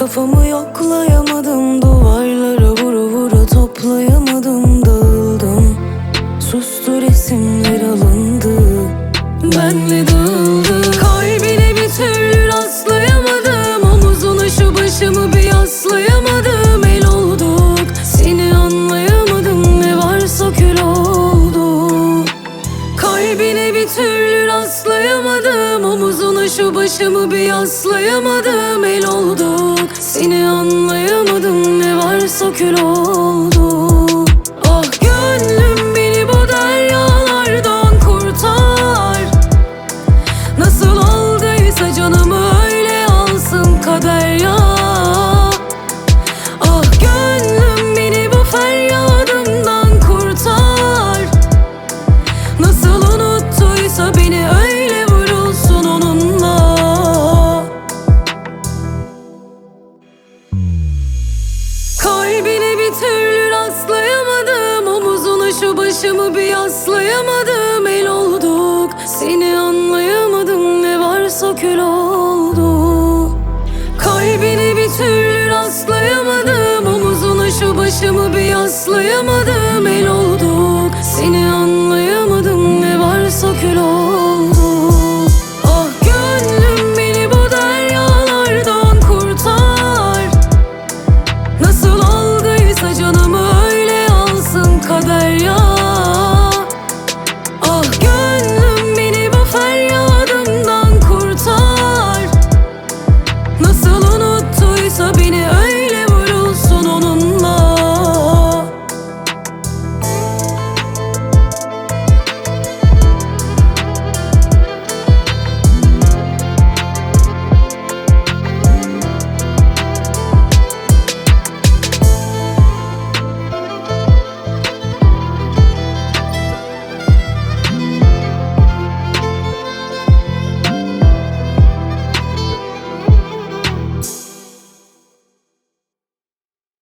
Kafamı yoklayamadım, duvarlara vura vura toplayamadım. Dağıldım, sustu, resimler alındı, benle dağıldı. Kalbine bir türlü rastlayamadım, omuzuna şu başımı bir yaslayamadım. El olduk, seni anlayamadım, ne varsa kül oldu. Kalbine bir türlü rastlayamadım, omuzuna şu başımı bir yaslayamadım. El olduk, seni anlayamadım, ne varsa kül oldu. Ah gönlüm, beni bu deryalardan kurtar. Nasıl aldıysa canımı öyle alsın kader ya. Ah gönlüm, beni bu feryadımdan kurtar. Nasıl unuttuysa beni öyle vurulsun onunla. Kalbine bir türlü rastlayamadım, omuzuna şu başımı bir yaslayamadım.